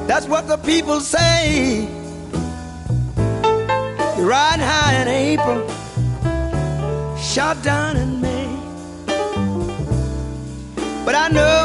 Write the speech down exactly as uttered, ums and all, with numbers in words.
That's what the people say. You ride high in April, shot down in May. But I know